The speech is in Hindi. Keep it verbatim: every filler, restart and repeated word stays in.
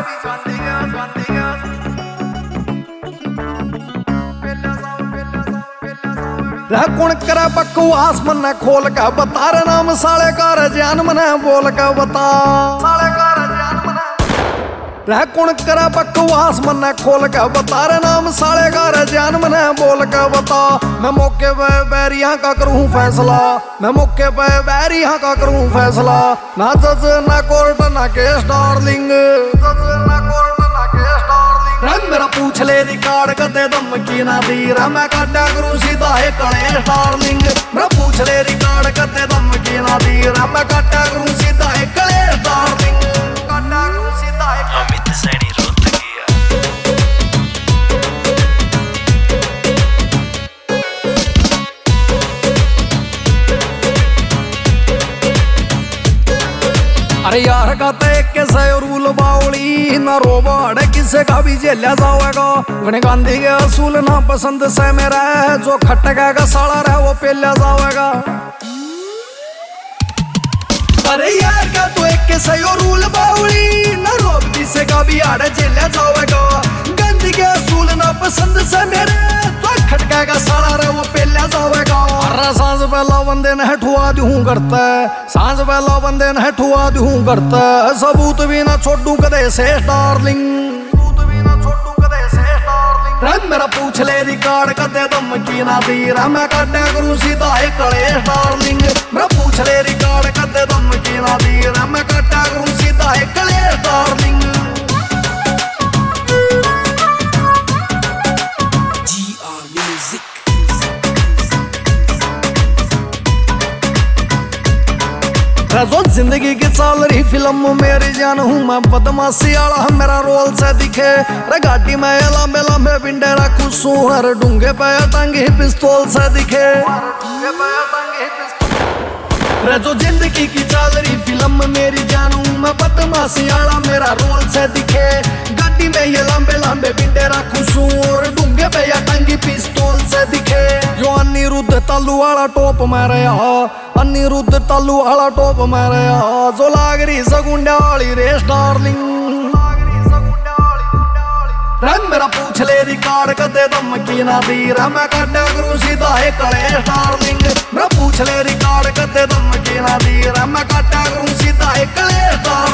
रह कुण करे बकवास मन्ने खोल के बता रे नाम साले का रजान मने बोल के बता साले का रजान मने रह कुण करे बकवास मन्ने खोल के बता रे नाम साले का रजान मने बोल के बता। मैं मौके पे बैरियां का करूं फैसला, मैं मौके पे बैरियां का करूं फैसला। ना जज ना कोर्ट ना केस डार्लिंग, जज ना कोर्ट ना केस डार्लिंग। रंग मेरा पूछ ले रिकॉर्ड कदे धमकी ना दी रा मैं काटा करूं सीधा है कलेश डार्लिंग। मेरा पूछ ले रिकॉर्ड कदे धमकी ना दी रा मैं काटा करूं सीधा है कलेश डार्लिंग। काटा करूं सीधा है अमित सैनी रोत गया। अरे यार का के से रूल बावली ना रोबाड़ किसे का भी जेला जाएगा। गणे गांधी के असूल ना पसंद से मेरा है जो खटका का साला रहे वो पेला जाएगा। अरे यार का तो एक के से रूल बावली ना रोब किसे का भी आड़े जेला जाएगा। गांधी के असूल ना पसंद से मेरे तो खटका का साला रहे वो पेला जाएगा। अरे सांझ पहला बंदे ने हटवा दूं करता है, सांझ पहला बंदे ने हटवा दूं करता है। सबूत भी ना छोड़ू कदे से डार्लिंग, सबूत भी ना छोड़ू कदे से डार्लिंग। रंग मेरा पूछ ले रिकॉर्ड कदे धमकी ना दी रा मैं काटा करूं सीधा है कलेश डार्लिंग। मेरा पूछ ले रिकॉर्ड कदे धमकी ना दी रा मैं काटा करूं सीधा है कलेश डार्लिंग। जो जिंदगी की चल रही फिल्म मेरी जान हूँ मैं बदमाशी आला मेरा रोल से दिखे। रे गाड़ी में लंबे लंबे पिंडे रखू सुहर डूंगे पे टंगी पिस्तौल से दिखे। रे जो जिंदगी की चल रही फिल्म मेरी जान हूँ मैं बदमाशी आला मेरा रोल से दिखे। गाड़ी में ये लंबे लंबे पिंडे रखू सुहर डूंगे पे टंगी पिस्तौल से दिखे। जो अनिरुद्ध तालू वाला टोप मारे अनिरुद्ध तालू वाला टोप मारे जो लाग रही सगुंडा वाली रेस डार्लिंग। रंग मेरा पूछ ले रिकॉर्ड कदे धमकी ना दी रा मैं काटा करूं सीधा है कलेश डार्लिंग। मेरा पूछ ले रिकॉर्ड कदे धमकी ना दी रा मैं काटा करूं सीधा है कलेश डार्लिंग।